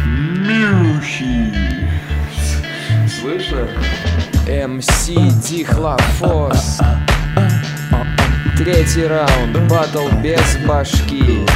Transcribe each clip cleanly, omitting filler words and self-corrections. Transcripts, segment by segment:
Мюхи. Слышно? МС Дихлофос. Третий раунд, батл без башки.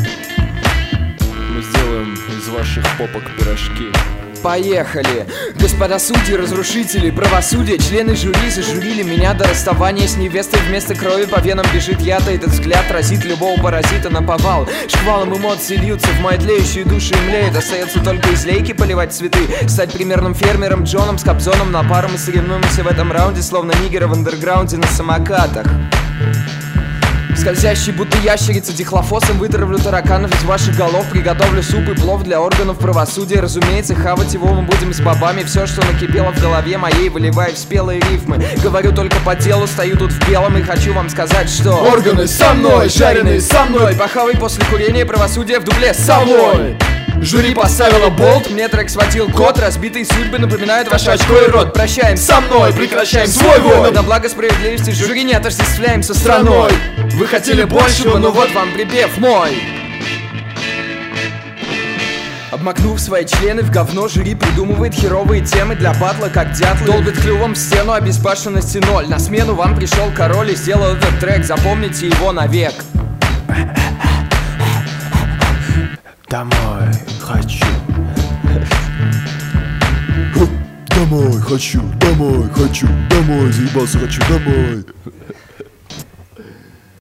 Мы сделаем из ваших попок пирожки. Поехали! Господа судьи, разрушители правосудия, члены жюри зажурили меня до расставания с невестой. Вместо крови по венам бежит яд, и этот взгляд разит любого паразита наповал. Шквалом эмоций льются в мои тлеющие души и млеют. Остается только из лейки поливать цветы, стать примерным фермером Джоном с Кобзоном на пару. Мы соревнуемся в этом раунде, словно нигеры в андерграунде на самокатах. Скользящий, будто ящерица, дихлофосом вытравлю тараканов из ваших голов. Приготовлю суп и плов для органов правосудия. Разумеется, хавать его мы будем с бобами. Все, что накипело в голове моей, выливаю в спелые рифмы. Говорю только по делу, стою тут в белом и хочу вам сказать, что органы со мной, жареные со мной. Похавай после курения правосудия в дупле с собой. Жюри поставило болт, Мне трек схватил кот. Разбитые судьбы напоминают ваш очко и рот. Прощаем со мной, прекращаем свой вой. На благо справедливости жюри не отождествляем со страной. Вы хотели большего, но вот вам припев мой. Обмакнув свои члены в говно, жюри придумывает херовые темы для батла, как дятлы. Долбит клювом в стену, обезбашенности ноль. На смену вам пришел король и сделал этот трек. Запомните его навек. Домой хочу. Домой хочу, домой хочу, домой заебался, хочу домой.